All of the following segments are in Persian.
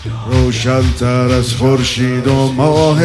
روشن‌تر از خورشید و ماه،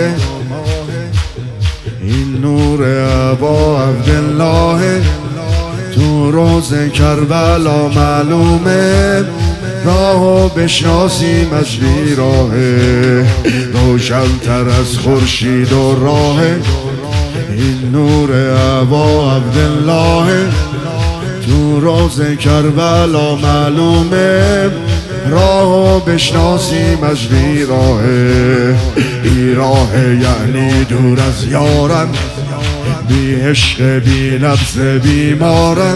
این نور ابا عبدالله. تو روز کربلا معلومه، راهو بشناسیم از بیراهه. روشن‌تر از خورشید و راه، این نور ابا عبدالله. تو روز کربلا معلومه، راهو بشناسیم از بیراهه. بیراهه یعنی دور از یارم، بی عشق بی نبض بیمارم.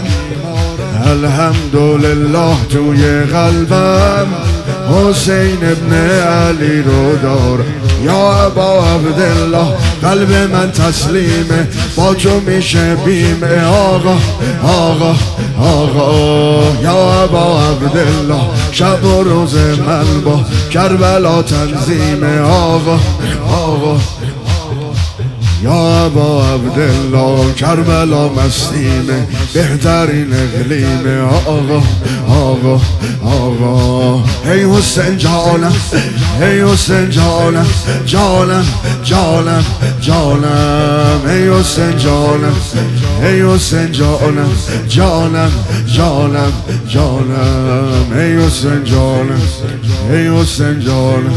الحمدلله توی قلبم حسین ابن علی رو دارم. یا ابا عبدالله قلب من تسلیمه، با تو میشه بیمه. آقا آقا آقا یا ابا عبدالله، شب و روز من با کربلا تنظیمه. آقا آقا یا ابا عبدالله، کربلا مستیمه، بهترین اقلیمه. آقا آقا آقا ای حسین جانم، ای حسین جانم، جانم جانم جانم. ای حسین جانم، ای حسین جانم، جانم جانم جانم. ای حسین جانم، ای حسین جانم،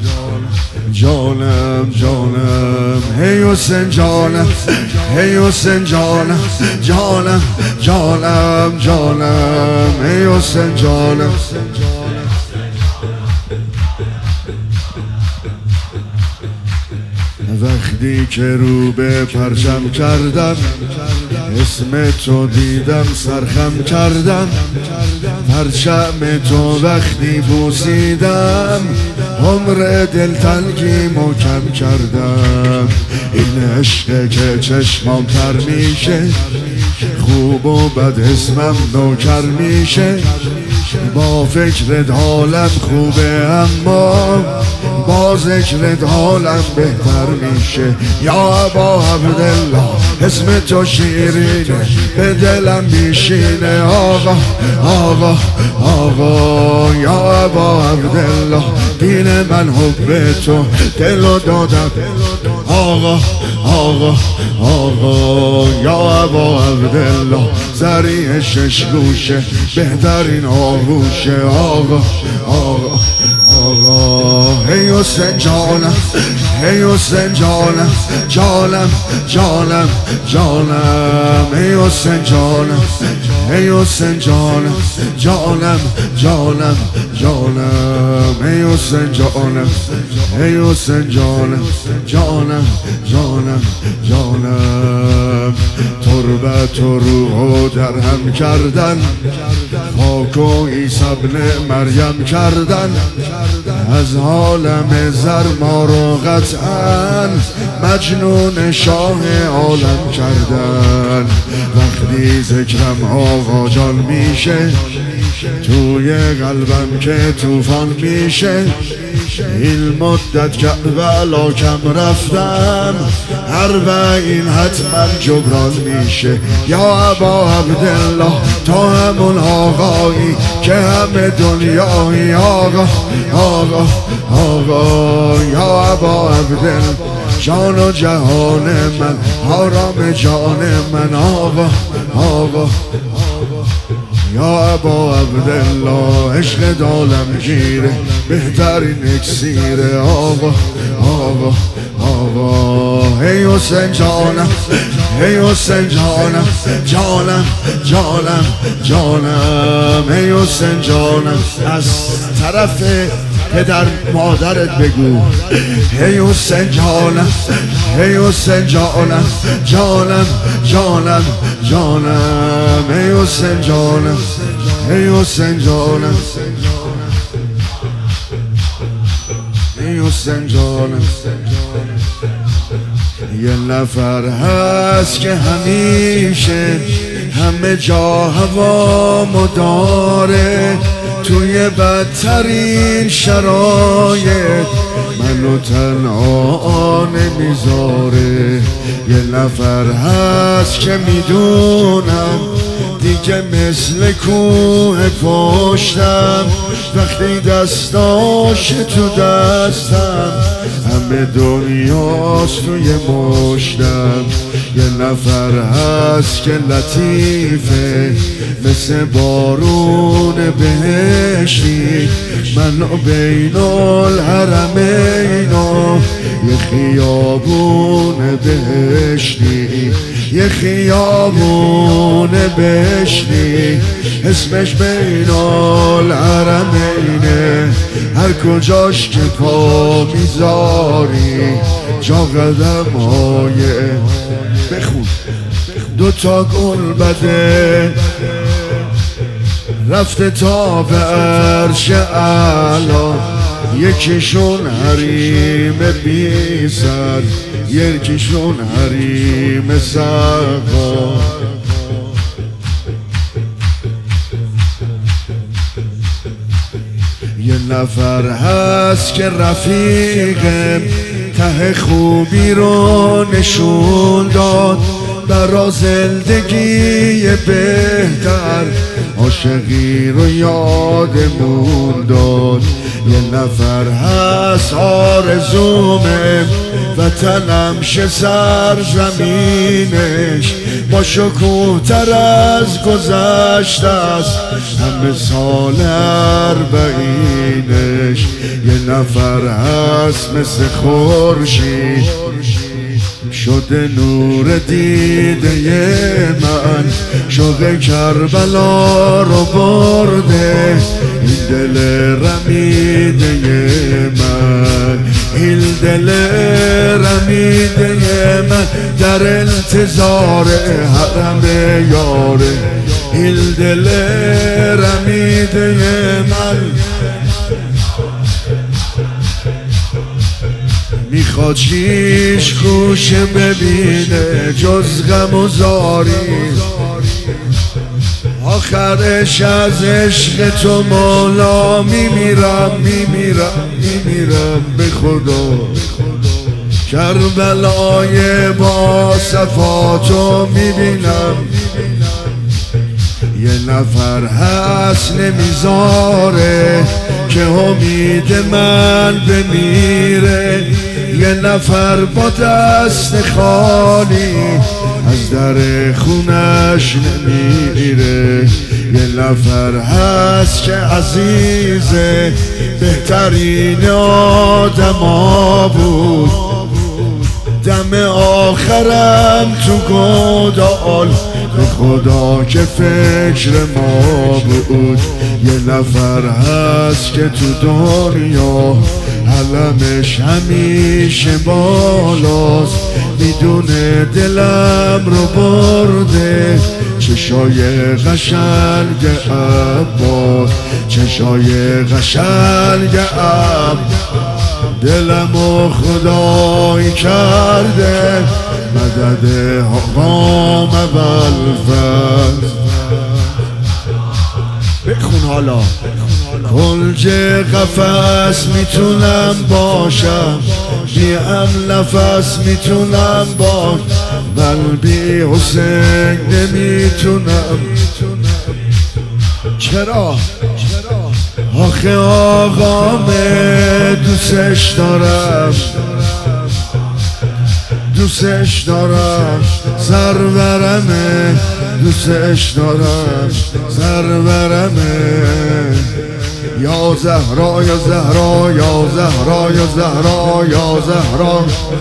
جانم جانم. ای حسین جانم، ای حسین جانم، جانم جانم جانم. ای حسین جانم. وقتی که رو به پرچم کردم، اسم تو دیدم سرخم کردم. پرچم تو وقتی بوسیدم، عمر دلتنگی محکم کردم. این عشق که چشمام تر میشه، خوب و بد اسمم نوکر میشه. با فکرت حالم خوبه، اما با ذکرت حالم بهتر میشه. یا ابا عبدالله اسم تو شیرینه، به دلم بیشینه. آقا آقا آقا یا ابا عبدالله، دین من حب تو دلو دادم. آقا آقا آقا یا ابا عبدالله، زریع شش گوشه، بهترین آغوشه. آقا آقا آقا ای حسین جانم، ای حسین جانم، جانم جانم جانم. ای حسین جانم، ای حسین جانم، جانم جانم جانم. ای حسین جانم، ای حسین جانم، جانم جانم جانم. تربت و روحو درهم کردن، خاک و عیسی ابن مریم کردن. از عالم زر ما رو قطعا مجنون شاه عالم کردن. وقتی ذکرم آقا جان میشه، توی قلبم که طوفان میشه. این مدت که بلا کم رفتم، اربعین حتما جبران میشه. یا ابا عبدالله تا همون آقایی که همه دنیایی. آقا آقا آقا یا ابا عبدالله، جان و جهان من، آرام جان من. آقا آقا یا ابا عبدالله، عشق دالم گیره، بهترین اکسیره. آقا آقا آقا ای حسین جانم، ای حسین جانم، جانم جانم جانم. ای حسین جانم، از طرف پدر مادرت بگو ای حسین جانم، ای حسین جانم، جانم جانم جانم. ای حسین جانم، ای حسین جانم، ای حسین جانم. یه نفر هست که همیشه همه جا هوامو داره، توی بدترین شرایط منو تنها نمیذاره. یه نفر هست که میدونم دیگه مثل کوه پشتم، وقتی دستاش تو دستم همه دنیاست توی مشتم. یه نفر هست که لطیفه مثل بارون بهشتی، منو بین الحرمین و یه خیابون بهشتی، یه خیابون بهشتی اسمش بین الحرمینه. هر کجاش که پا میذاری جا قدم های بخون دوتا گل بده رفته تا به عرش اعلا. یکیشون حریم بی سر، یکیشون حریم سقا. یه نفر هست که رفیقم ته خوبی رو نشون داد، برا زندگی بهتر عاشقی رو یادمون داد. یه نفر هست آرزومه وطنم شه سرزمینش، با شکوه تر از گذشته است همه سال اربعینش. یه نفر هست مثل خورشید شده نور دیده من، شوق کربلا رو برده این دل رمیده من، این دل رمیده من در انتظار حرم یاره، این دل رمیده من میخواد شیش گوشه ببینه جز غم و زاری. آخرش از عشق تو مولا میمیرم میمیرم میمیرم به خدا. کربلای با صفاتو میبینم. یه نفر هست نمیذاره که امید من بمیره، یه نفر با دست خالی از در خونش نمیره. یه نفر هست که عزیزه بهترین آدما بود، دم آخرم تو گودال به خدا که فکر ما بود. یه نفر هست که تو دنیا علمش همیشه بالاست، میدونه دلم رو برده چشای قشنگ عباس، چشای قشنگ عباس دلمو خدای کرده مدد حقام بالفز. بخون حالا کنج قفس میتونم باشم، بی هم نفس میتونم باش، بل بی حسین نمیتونم. چرا؟ آخه آقامه دوستش دارم، دوستش دارم، سرورمه دوستش دارم، سرورمه. یا زهرا یا زهرا یا زهرا یا زهرا یا زهرا.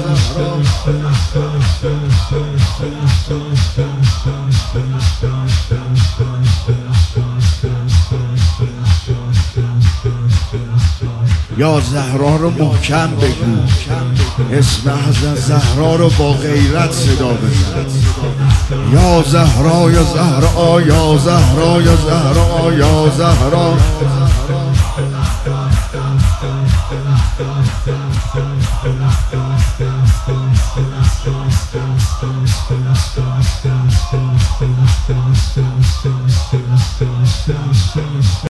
یا زهرا رو محکم بگو، اسم حضرت زهرا رو با غیرت صدا بزن. یا زهرا یا زهرا یا زهرا یا زهرا یا زهرا.